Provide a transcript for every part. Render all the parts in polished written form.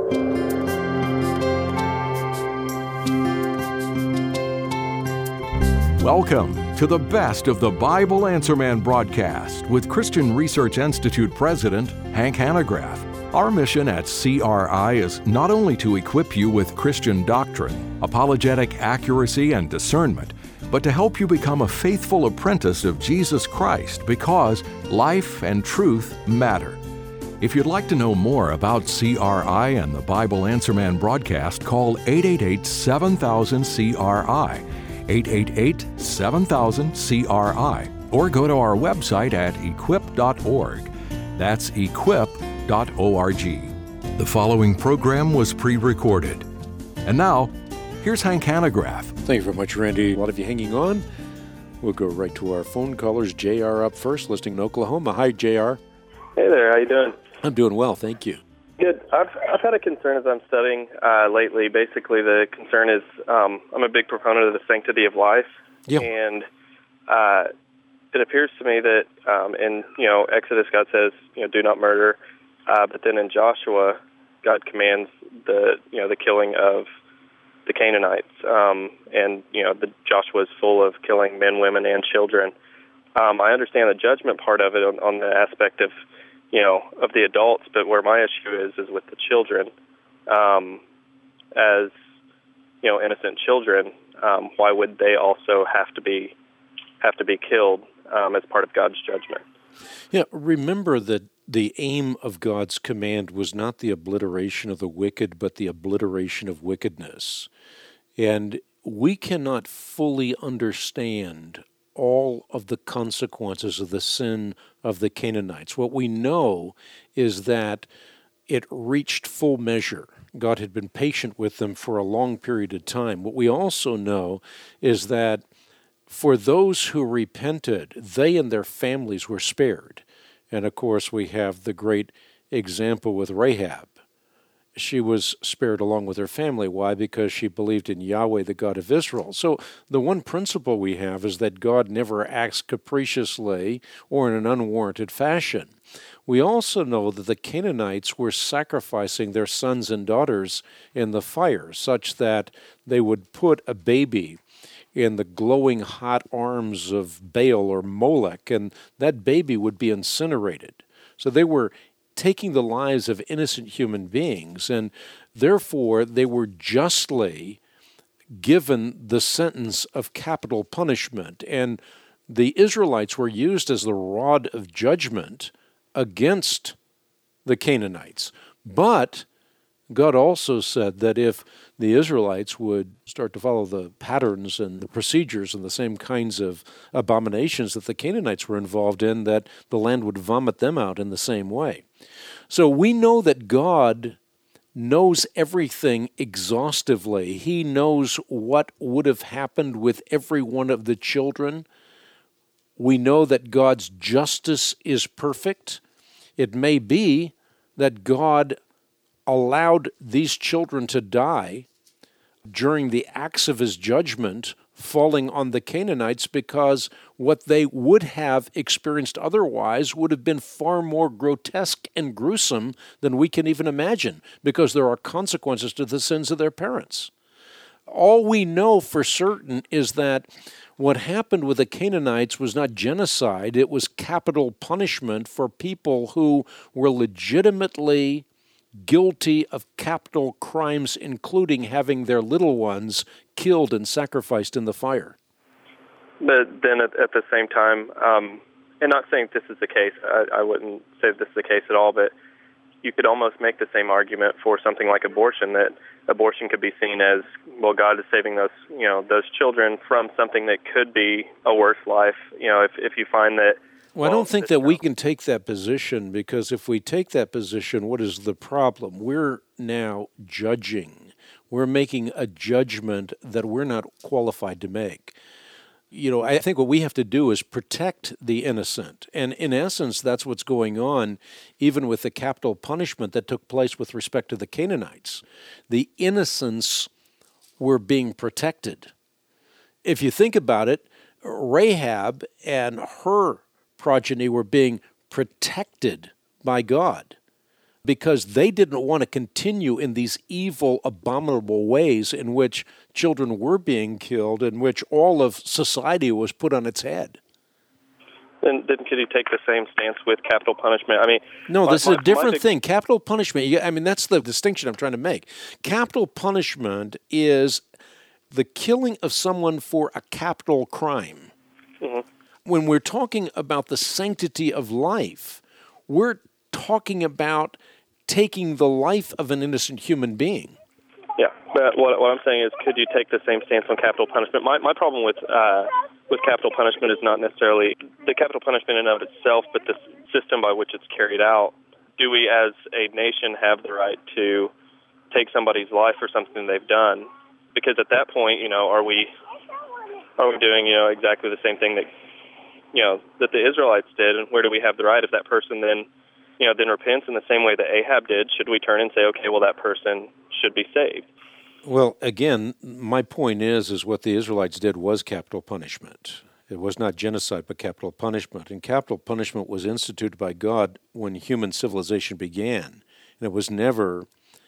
Welcome to the best of the Bible Answer Man broadcast with Christian Research Institute President Hank Hanegraaff. Our mission at CRI is not only to equip you with Christian doctrine, apologetic accuracy, and discernment, but to help you become a faithful apprentice of Jesus Christ because life and truth matter. If you'd like to know more about CRI and the Bible Answer Man broadcast, call 888-7000-CRI. 888-7000-CRI, or go to our website at equip.org. That's equip.org. The following program was pre-recorded. And now, here's Hank Hanegraaff. Thank you very much, Randy. A lot of you hanging on. We'll go right to our phone callers. JR up first, listening in Oklahoma. Hi, JR. Hey there, how you doing? I'm doing well, thank you. Good. I've had a concern as I'm studying lately. Basically, the concern is I'm a big proponent of the sanctity of life, and it appears to me that in Exodus, God says do not murder, but then in Joshua, God commands the killing of the Canaanites, and the Joshua is full of killing men, women, and children. I understand the judgment part of it on the aspect of the adults, but where my issue is with the children. As innocent children, why would they also have to be killed as part of God's judgment? Yeah, remember that the aim of God's command was not the obliteration of the wicked, but the obliteration of wickedness. And we cannot fully understand all of the consequences of the sin of the Canaanites. What we know is that it reached full measure. God had been patient with them for a long period of time. What we also know is that for those who repented, they and their families were spared. And of course, we have the great example with Rahab. She was spared along with her family. Why? Because she believed in Yahweh, the God of Israel. So the one principle we have is that God never acts capriciously or in an unwarranted fashion. We also know that the Canaanites were sacrificing their sons and daughters in the fire, such that they would put a baby in the glowing hot arms of Baal or Molech, and that baby would be incinerated. So they were taking the lives of innocent human beings, and therefore they were justly given the sentence of capital punishment. And the Israelites were used as the rod of judgment against the Canaanites. But God also said that if the Israelites would start to follow the patterns and the procedures and the same kinds of abominations that the Canaanites were involved in, that the land would vomit them out in the same way. So we know that God knows everything exhaustively. He knows what would have happened with every one of the children. We know that God's justice is perfect. It may be that God allowed these children to die during the acts of his judgment falling on the Canaanites because what they would have experienced otherwise would have been far more grotesque and gruesome than we can even imagine, because there are consequences to the sins of their parents. All we know for certain is that what happened with the Canaanites was not genocide, it was capital punishment for people who were legitimately guilty of capital crimes, including having their little ones killed and sacrificed in the fire. But then at the same time, and not saying this is the case, I wouldn't say this is the case at all, but you could almost make the same argument for something like abortion, that abortion could be seen as, well, God is saving those children from something that could be a worse life. If you find that. Well, I don't think that we can take that position, because if we take that position, what is the problem? We're now judging. We're making a judgment that we're not qualified to make. I think what we have to do is protect the innocent. And in essence, that's what's going on, even with the capital punishment that took place with respect to the Canaanites. The innocents were being protected. If you think about it, Rahab and her progeny were being protected by God. because they didn't want to continue in these evil, abominable ways in which children were being killed, in which all of society was put on its head. Then could he take the same stance with capital punishment? I mean, no, this is a different thing. Capital punishment, I mean, that's the distinction I'm trying to make. Capital punishment is the killing of someone for a capital crime. Mm-hmm. When we're talking about the sanctity of life, we're talking about taking the life of an innocent human being. Yeah, but what I'm saying is, could you take the same stance on capital punishment? My problem with capital punishment is not necessarily the capital punishment in and of itself, but the system by which it's carried out. Do we, as a nation, have the right to take somebody's life for something they've done? Because at that point, are we doing exactly the same thing that that the Israelites did, and where do we have the right if that person then repents in the same way that Ahab did? Should we turn and say, okay, well, that person should be saved? Well, again, my point is what the Israelites did was capital punishment. It was not genocide, but capital punishment. And capital punishment was instituted by God when human civilization began. And it was never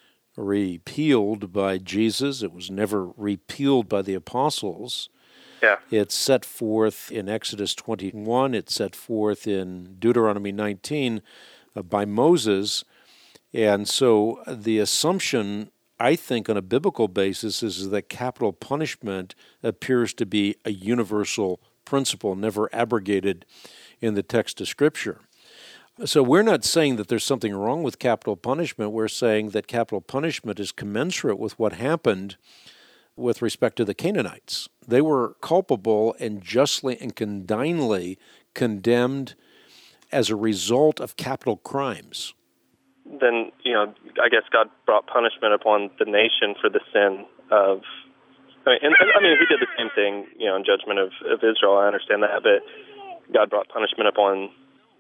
repealed by Jesus. It was never repealed by the apostles. Yeah. It's set forth in Exodus 21. It's set forth in Deuteronomy 19 by Moses. And so the assumption, I think, on a biblical basis is that capital punishment appears to be a universal principle, never abrogated in the text of Scripture. So we're not saying that there's something wrong with capital punishment. We're saying that capital punishment is commensurate with what happened with respect to the Canaanites. They were culpable and justly and condignly condemned as a result of capital crimes. Then, I guess God brought punishment upon the nation for the sin of, he did the same thing, in judgment of Israel. I understand that, but God brought punishment upon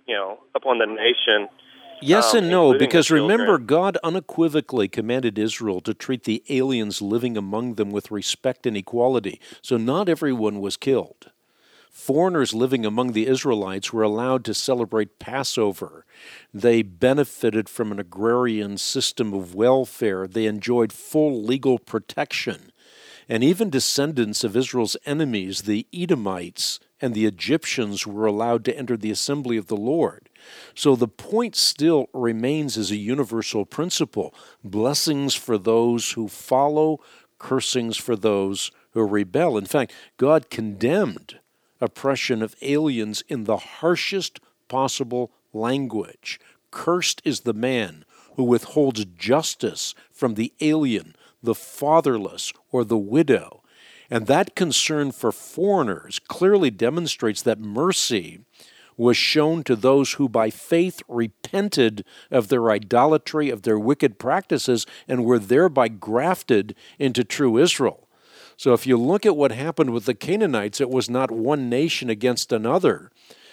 the nation. Yes and no, because remember, God unequivocally commanded Israel to treat the aliens living among them with respect and equality. So not everyone was killed. Foreigners living among the Israelites were allowed to celebrate Passover. They benefited from an agrarian system of welfare. They enjoyed full legal protection. And even descendants of Israel's enemies, the Edomites and the Egyptians, were allowed to enter the assembly of the Lord. So the point still remains as a universal principle: blessings for those who follow, cursings for those who rebel. In fact, God condemned oppression of aliens in the harshest possible language. Cursed is the man who withholds justice from the alien, the fatherless, or the widow. And that concern for foreigners clearly demonstrates that mercy was shown to those who by faith repented of their idolatry, of their wicked practices, and were thereby grafted into true Israel. So if you look at what happened with the Canaanites, it was not one nation against another.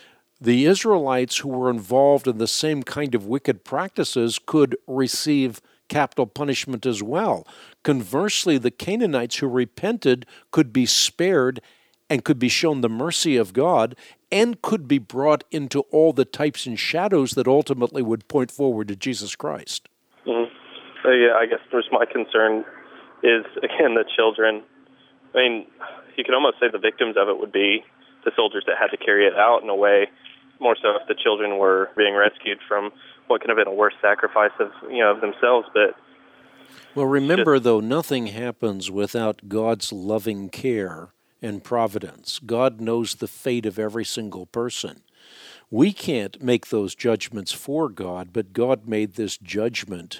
The Israelites who were involved in the same kind of wicked practices could receive capital punishment as well. Conversely, the Canaanites who repented could be spared and could be shown the mercy of God and could be brought into all the types and shadows that ultimately would point forward to Jesus Christ. Mm-hmm. So, I guess my concern is, again, the children. I mean, you could almost say the victims of it would be the soldiers that had to carry it out in a way, more so if the children were being rescued from what could have been a worse sacrifice of themselves. But well, remember, though, nothing happens without God's loving care and providence. God knows the fate of every single person. We can't make those judgments for God, but God made this judgment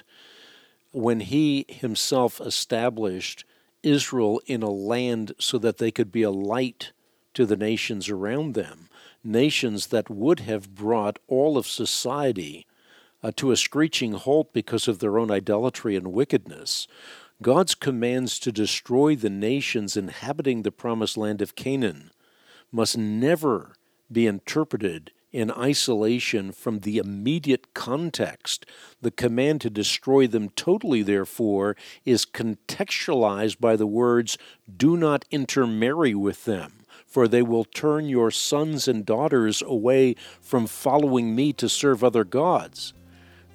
when He Himself established Israel in a land so that they could be a light to the nations around them, nations that would have brought all of society to a screeching halt because of their own idolatry and wickedness. God's commands to destroy the nations inhabiting the promised land of Canaan must never be interpreted in isolation from the immediate context. The command to destroy them totally, therefore, is contextualized by the words, "Do not intermarry with them, for they will turn your sons and daughters away from following me to serve other gods."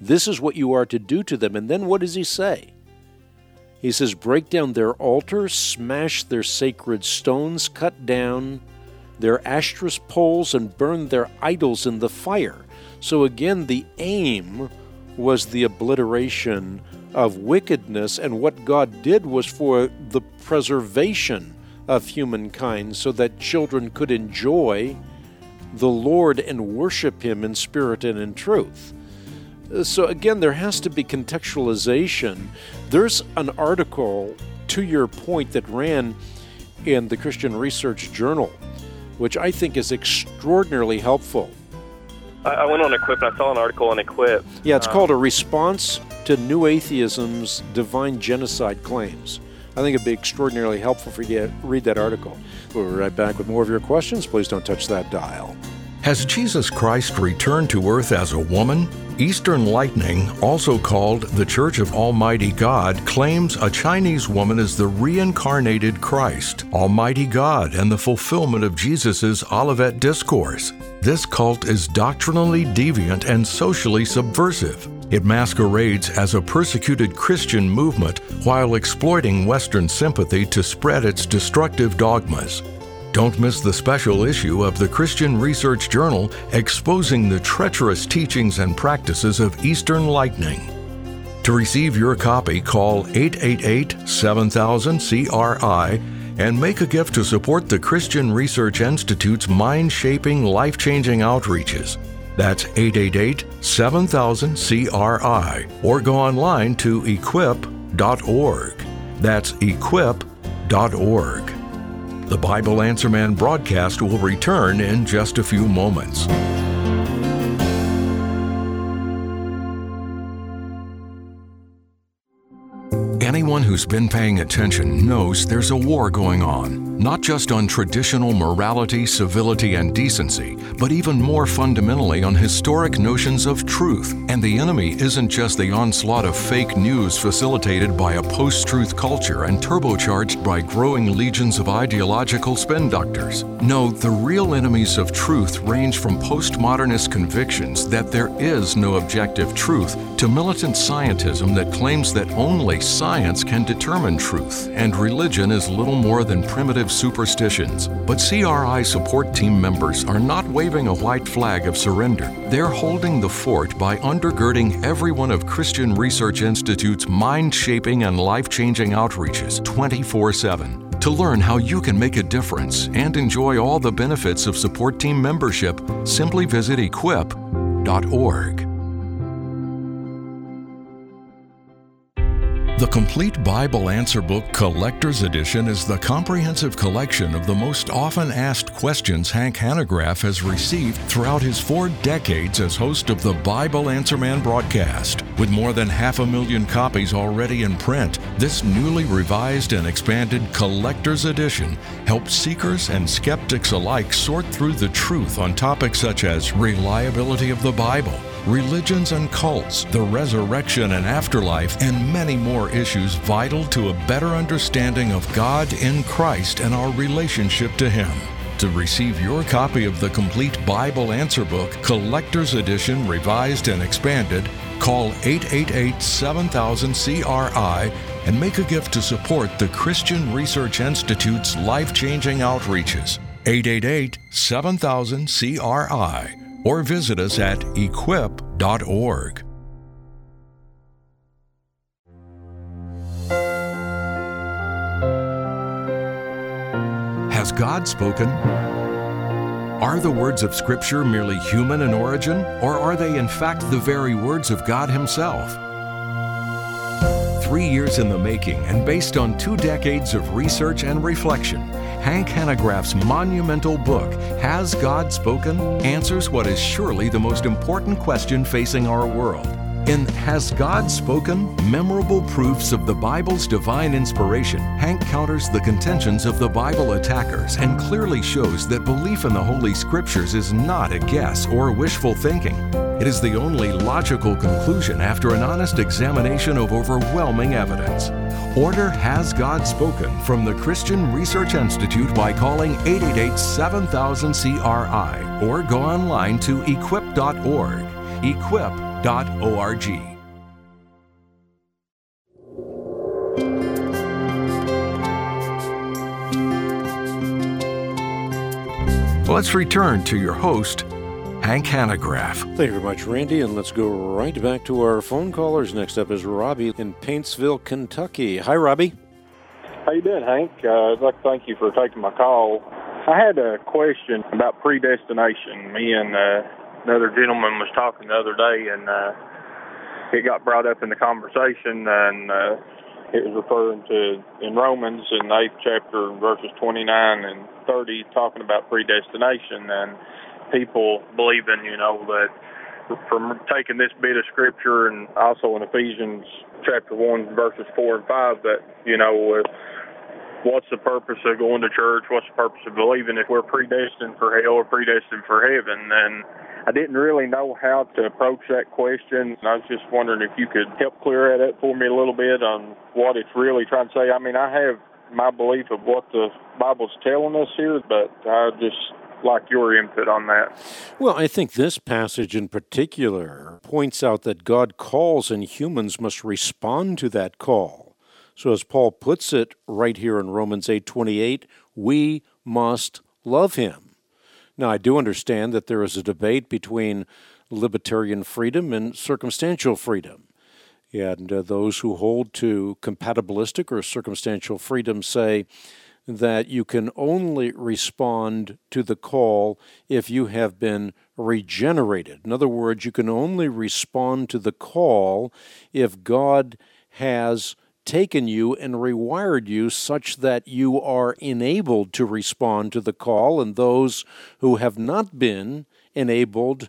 This is what you are to do to them. And then what does he say? He says, break down their altars, smash their sacred stones, cut down their Ashtoreth poles, and burn their idols in the fire. So again, the aim was the obliteration of wickedness, and what God did was for the preservation of humankind so that children could enjoy the Lord and worship Him in spirit and in truth. So again, there has to be contextualization. There's an article, to your point, that ran in the Christian Research Journal, which I think is extraordinarily helpful. I went on Equip, and I saw an article on Equip. Yeah, it's called A Response to New Atheism's Divine Genocide Claims. I think it'd be extraordinarily helpful for you to read that article. We'll be right back with more of your questions. Please don't touch that dial. Has Jesus Christ returned to earth as a woman? Eastern Lightning, also called the Church of Almighty God, claims a Chinese woman is the reincarnated Christ, Almighty God, and the fulfillment of Jesus' Olivet Discourse. This cult is doctrinally deviant and socially subversive. It masquerades as a persecuted Christian movement while exploiting Western sympathy to spread its destructive dogmas. Don't miss the special issue of the Christian Research Journal exposing the treacherous teachings and practices of Eastern Lightning. To receive your copy, call 888-7000-CRI and make a gift to support the Christian Research Institute's mind-shaping, life-changing outreaches. That's 888-7000-CRI, or go online to equip.org. That's equip.org. The Bible Answer Man broadcast will return in just a few moments. Anyone who's been paying attention knows there's a war going on, not just on traditional morality, civility, and decency, but even more fundamentally on historic notions of truth. And the enemy isn't just the onslaught of fake news facilitated by a post-truth culture and turbocharged by growing legions of ideological spin doctors. No, the real enemies of truth range from postmodernist convictions that there is no objective truth to militant scientism that claims that only science can determine truth, and religion is little more than primitive superstitions. But CRI support team members are not waving a white flag of surrender. They're holding the fort by undergirding every one of Christian Research Institute's mind-shaping and life-changing outreaches 24/7. To learn how you can make a difference and enjoy all the benefits of support team membership, simply visit equip.org. The Complete Bible Answer Book Collector's Edition is the comprehensive collection of the most often asked questions Hank Hanegraaff has received throughout his 4 decades as host of the Bible Answer Man broadcast. With more than 500,000 copies already in print, this newly revised and expanded Collector's Edition helps seekers and skeptics alike sort through the truth on topics such as reliability of the Bible, religions and cults, the resurrection and afterlife, and many more issues vital to a better understanding of God in Christ and our relationship to Him. To receive your copy of the Complete Bible Answer Book, Collector's Edition, Revised and Expanded, call 888-7000-CRI and make a gift to support the Christian Research Institute's life-changing outreaches. 888-7000-CRI. Or visit us at equip.org. Has God spoken? Are the words of Scripture merely human in origin, or are they in fact the very words of God Himself? 3 years in the making and based on 2 decades of research and reflection, Hank Hanegraaff's monumental book, Has God Spoken?, answers what is surely the most important question facing our world. In Has God Spoken? Memorable Proofs of the Bible's Divine Inspiration, Hank counters the contentions of the Bible attackers and clearly shows that belief in the Holy Scriptures is not a guess or wishful thinking. It is the only logical conclusion after an honest examination of overwhelming evidence. Order Has God Spoken from the Christian Research Institute by calling 888-7000-CRI or go online to equip.org. Equip.org. Let's return to your host, Hank Hanegraaff. Thank you very much, Randy, and let's go right back to our phone callers. Next up is Robbie in Paintsville, Kentucky. Hi, Robbie. How you doing, Hank? I'd like to thank you for taking my call. I had a question about predestination. Me and another gentleman was talking the other day, and it got brought up in the conversation, and it was referring to, in Romans, in the 8th chapter, verses 29 and 30, talking about predestination, and people believing, that from taking this bit of Scripture, and also in Ephesians chapter 1, verses 4 and 5, that, what's the purpose of going to church? What's the purpose of believing if we're predestined for hell or predestined for heaven? And I didn't really know how to approach that question. I was just wondering if you could help clear that up for me a little bit on what it's really trying to say. I mean, I have my belief of what the Bible's telling us here, but I just like your input on that. Well, I think this passage in particular points out that God calls and humans must respond to that call. So as Paul puts it right here in Romans 8:28, we must love him. Now, I do understand that there is a debate between libertarian freedom and circumstantial freedom. And those who hold to compatibilistic or circumstantial freedom say that you can only respond to the call if you have been regenerated. In other words, you can only respond to the call if God has taken you and rewired you such that you are enabled to respond to the call, and those who have not been enabled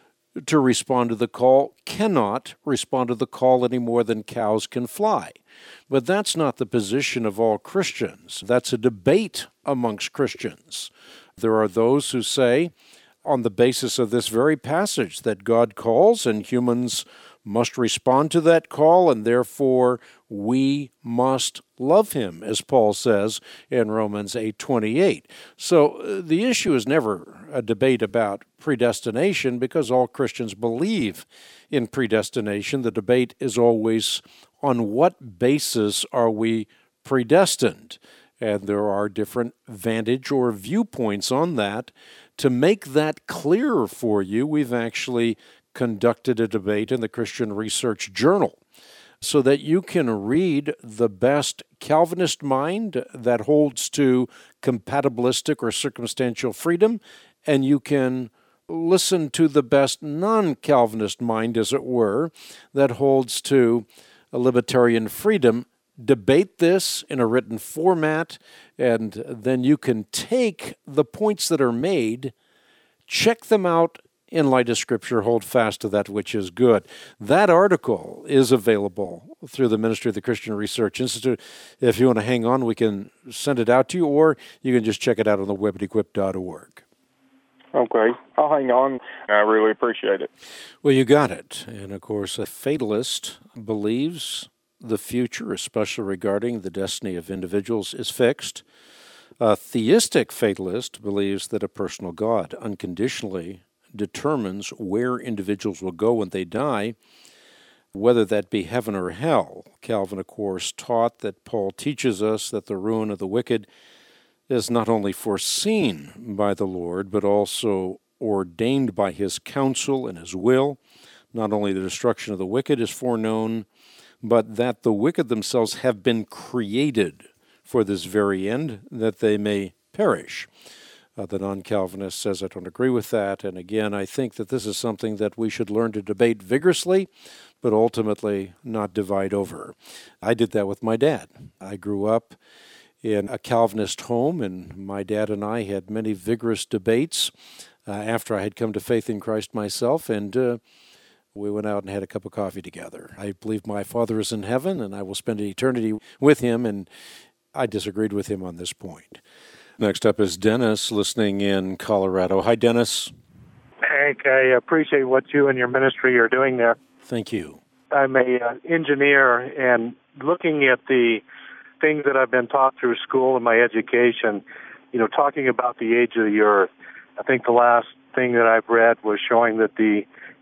to respond to the call cannot respond to the call any more than cows can fly. But that's not the position of all Christians. That's a debate amongst Christians. There are those who say, on the basis of this very passage, that God calls and humans must respond to that call, and therefore we must love him, as Paul says in Romans 8:28. So the issue is never a debate about predestination, because all Christians believe in predestination. The debate is always, on what basis are we predestined? And there are different vantage or viewpoints on that. To make that clearer for you, we've actually conducted a debate in the Christian Research Journal so that you can read the best Calvinist mind that holds to compatibilistic or circumstantial freedom, and you can listen to the best non-Calvinist mind, as it were, that holds to a libertarian freedom. Debate this in a written format, and then you can take the points that are made, check them out in light of Scripture, hold fast to that which is good. That article is available through the Ministry of the Christian Research Institute. If you want to hang on, we can send it out to you, or you can just check it out on the web at equip.org. Okay. I'll hang on. I really appreciate it. Well, you got it. And, of course, a fatalist believes the future, especially regarding the destiny of individuals, is fixed. A theistic fatalist believes that a personal God unconditionally determines where individuals will go when they die, whether that be heaven or hell. Calvin, of course, taught that Paul teaches us that the ruin of the wicked is not only foreseen by the Lord, but also ordained by his counsel and his will. Not only the destruction of the wicked is foreknown, but that the wicked themselves have been created for this very end, that they may perish. The non-Calvinist says, I don't agree with that. And again, I think that this is something that we should learn to debate vigorously, but ultimately not divide over. I did that with my dad. I grew up in a Calvinist home, and my dad and I had many vigorous debates after I had come to faith in Christ myself, and we went out and had a cup of coffee together. I believe my Father is in heaven, and I will spend eternity with him, and I disagreed with him on this point. Next up is Dennis, listening in Colorado. Hi, Dennis. Hank, I appreciate what you and your ministry are doing there. Thank you. I'm a engineer, and looking at the things that I've been taught through school and my education, talking about the age of the earth, I think the last thing that I've read was showing that the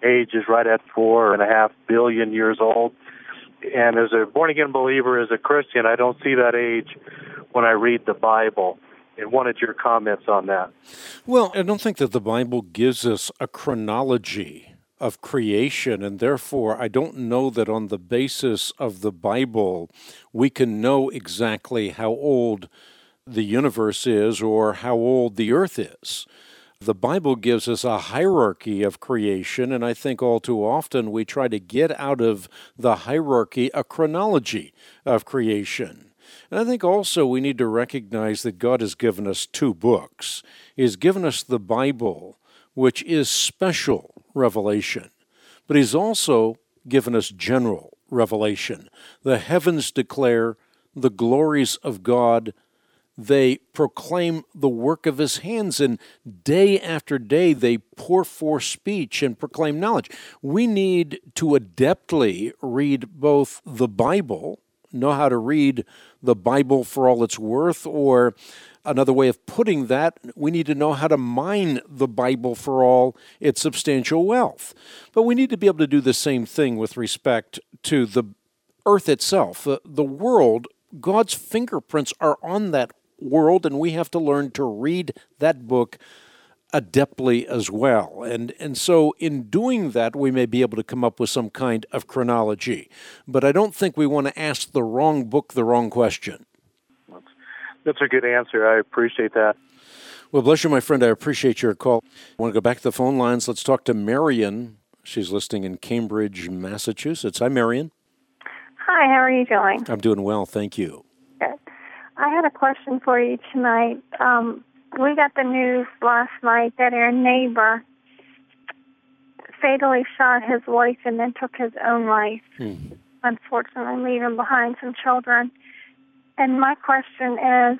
age is right at 4.5 billion years old. And as a born-again believer, as a Christian, I don't see that age when I read the Bible. And wanted your comments on that. Well, I don't think that the Bible gives us a chronology of creation, and therefore I don't know that on the basis of the Bible we can know exactly how old the universe is or how old the earth is. The Bible gives us a hierarchy of creation, and I think all too often we try to get out of the hierarchy a chronology of creation. And I think also we need to recognize that God has given us two books. He has given us the Bible, which is special revelation, but He's also given us general revelation. The heavens declare the glories of God. They proclaim the work of His hands, and day after day they pour forth speech and proclaim knowledge. We need to adeptly read both the Bible, know how to read the Bible for all it's worth, or another way of putting that, we need to know how to mine the Bible for all its substantial wealth. But we need to be able to do the same thing with respect to the earth itself. The world, God's fingerprints are on that world, and we have to learn to read that book adeptly as well. And so in doing that, we may be able to come up with some kind of chronology. But I don't think we want to ask the wrong book the wrong question. That's a good answer. I appreciate that. Well, bless you, my friend. I appreciate your call. I want to go back to the phone lines. Let's talk to Marion. She's listening in Cambridge, Massachusetts. Hi, Marion. Hi, how are you doing? I'm doing well, thank you. Good. I had a question for you tonight. We got the news last night that our neighbor fatally shot his wife and then took his own life, unfortunately leaving behind some children. And my question is,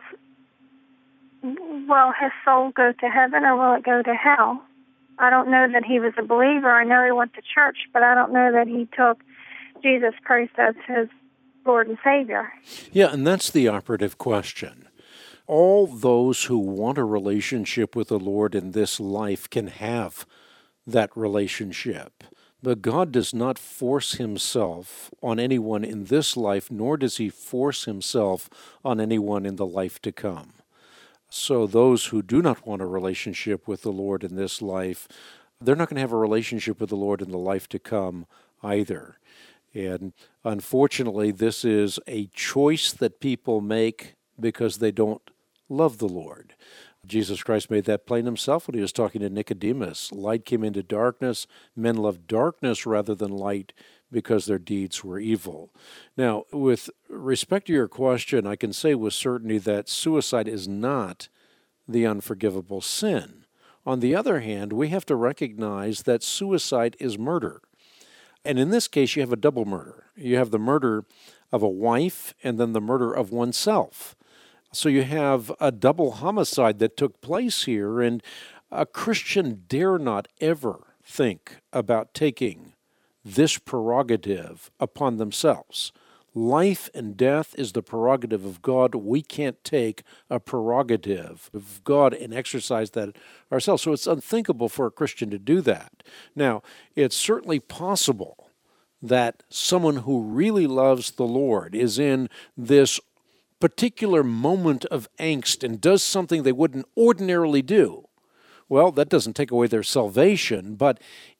will his soul go to heaven or will it go to hell? I don't know that he was a believer. I know he went to church, but I don't know that he took Jesus Christ as his Lord and Savior. Yeah, and that's the operative question. All those who want a relationship with the Lord in this life can have that relationship. But God does not force Himself on anyone in this life, nor does He force Himself on anyone in the life to come. So those who do not want a relationship with the Lord in this life, they're not going to have a relationship with the Lord in the life to come either. And unfortunately, this is a choice that people make because they don't love the Lord. Jesus Christ made that plain Himself when He was talking to Nicodemus. Light came into darkness. Men loved darkness rather than light because their deeds were evil. Now, with respect to your question, I can say with certainty that suicide is not the unforgivable sin. On the other hand, we have to recognize that suicide is murder. And in this case, you have a double murder. You have the murder of a wife and then the murder of oneself. So you have a double homicide that took place here, and a Christian dare not ever think about taking this prerogative upon themselves. Life and death is the prerogative of God. We can't take a prerogative of God and exercise that ourselves. So it's unthinkable for a Christian to do that. Now, it's certainly possible that someone who really loves the Lord is in this particular moment of angst and does something they wouldn't ordinarily do. Well, that doesn't take away their salvation, but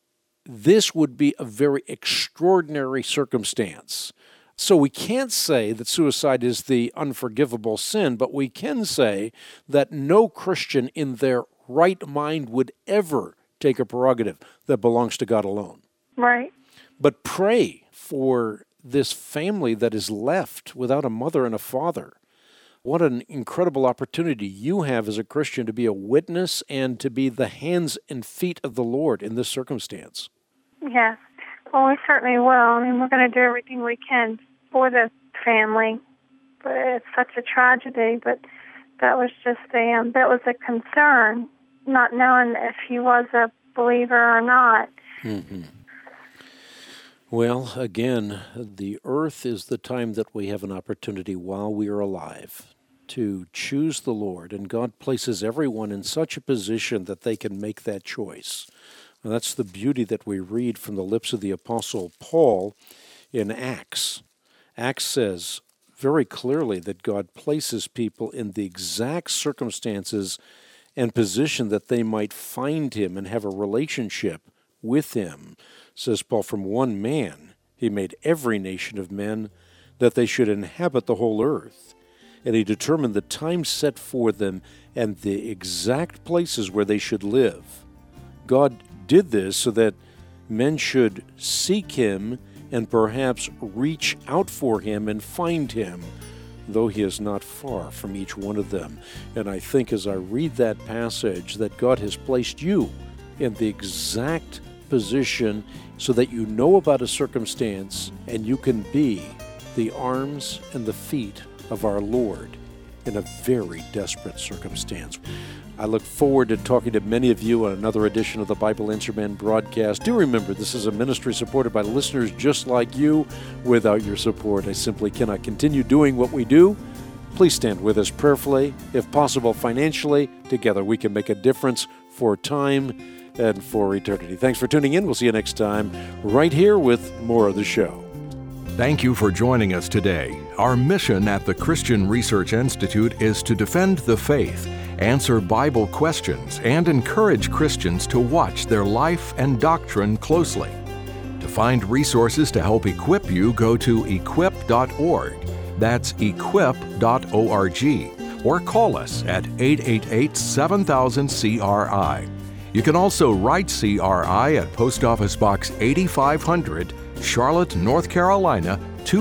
this would be a very extraordinary circumstance. So we can't say that suicide is the unforgivable sin, but we can say that no Christian in their right mind would ever take a prerogative that belongs to God alone. Right. But pray for this family that is left without a mother and a father. What an incredible opportunity you have as a Christian to be a witness and to be the hands and feet of the Lord in this circumstance. Yes. Well, we certainly will. I mean, we're going to do everything we can for the family. But it's such a tragedy, but that was just that was a concern, not knowing if he was a believer or not. Mm-hmm. Well, again, the earth is the time that we have an opportunity while we are alive to choose the Lord, and God places everyone in such a position that they can make that choice. And that's the beauty that we read from the lips of the Apostle Paul in Acts. Acts says very clearly that God places people in the exact circumstances and position that they might find him and have a relationship with him. Says Paul, from one man he made every nation of men that they should inhabit the whole earth. And he determined the time set for them and the exact places where they should live. God did this so that men should seek him and perhaps reach out for him and find him, though he is not far from each one of them. And I think as I read that passage that God has placed you in the exact position so that you know about a circumstance and you can be the arms and the feet of our Lord in a very desperate circumstance. I look forward to talking to many of you on another edition of the Bible Answer Man broadcast. Do remember, this is a ministry supported by listeners just like you. Without your support, I simply cannot continue doing what we do. Please stand with us prayerfully, if possible financially. Together we can make a difference for time and for eternity. Thanks for tuning in. We'll see you next time right here with more of the show. Thank you for joining us today. Our mission at the Christian Research Institute is to defend the faith, answer Bible questions, and encourage Christians to watch their life and doctrine closely. To find resources to help equip you, go to equip.org. That's equip.org. Or call us at 888-7000-CRI. You can also write CRI at Post Office Box 8500, Charlotte, North Carolina,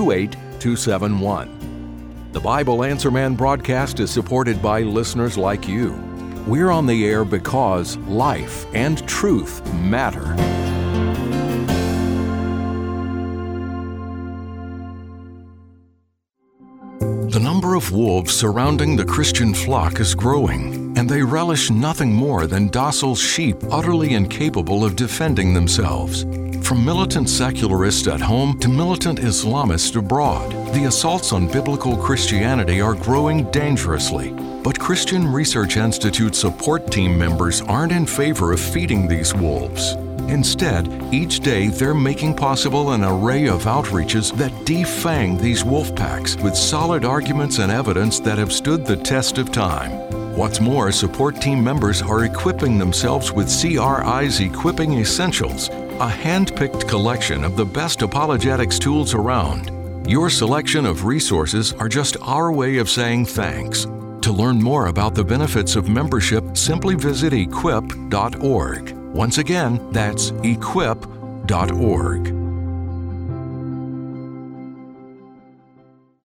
28271. The Bible Answer Man broadcast is supported by listeners like you. We're on the air because life and truth matter. The number of wolves surrounding the Christian flock is growing, and they relish nothing more than docile sheep utterly incapable of defending themselves. From militant secularists at home to militant Islamists abroad, the assaults on biblical Christianity are growing dangerously. But Christian Research Institute support team members aren't in favor of feeding these wolves. Instead, each day they're making possible an array of outreaches that defang these wolf packs with solid arguments and evidence that have stood the test of time. What's more, support team members are equipping themselves with CRI's Equipping Essentials, a hand-picked collection of the best apologetics tools around. Your selection of resources are just our way of saying thanks. To learn more about the benefits of membership, simply visit equip.org. Once again, that's equip.org.